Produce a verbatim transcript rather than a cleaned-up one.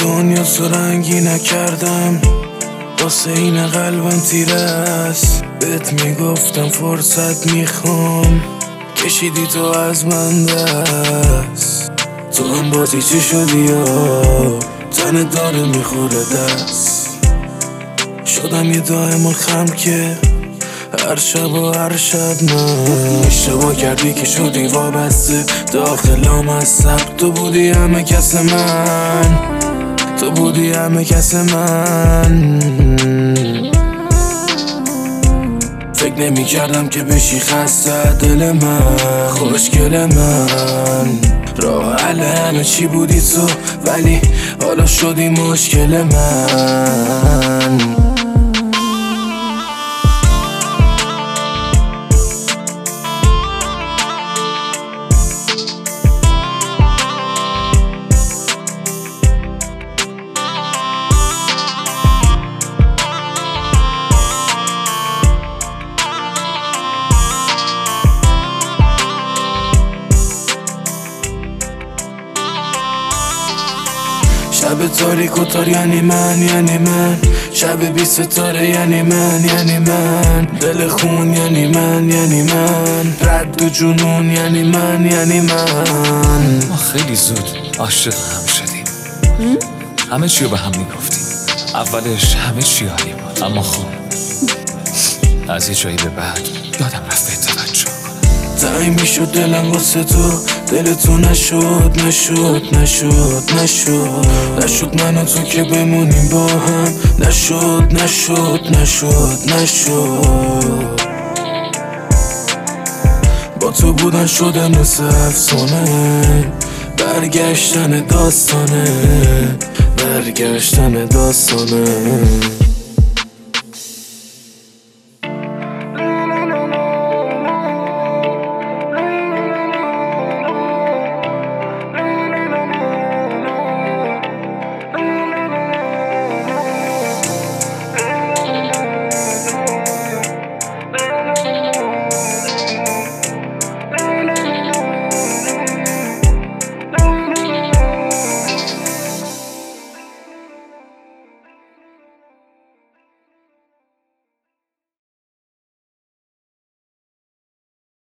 دنیا تو رنگی نکردم، واسه این قلبم تیره است. بهت میگفتم فرصت میخوام، کشیدی تو از من دست. تو هم بازی چی شدی یا تن داره میخوره دست. شدم یه دائم خم که هر شب و هر شب من اشتباه کردی که شدی وابسته داخلم از سب. تو بودی همه کس من، تو بودی همه کس من. فکر نمی کردم که بشی خسته دل من، خوشگل من. راه حل همه چی بودی تو، ولی حالا شدی مشکل من. شب تاریک و تار یعنی من، یعنی من. شب بی ستاره یعنی من، یعنی من. دل خون یعنی من، یعنی من. رد و جنون یعنی من، یعنی من. ما خیلی زود عاشق هم شدیم، همه چیو به هم میگفتیم. اولش همه چی عالی بود، اما خب از یه جایی به بعد یادم رفت به توجه کنم. تنگ میشد دلم واسه تو، دل تو نشد نشد نشد نشد نشد من و تو که بمونیم با هم. نشد نشد نشد نشد با تو بودن شده مثل افسانه، برگشتن داستانه، برگشتن داستانه.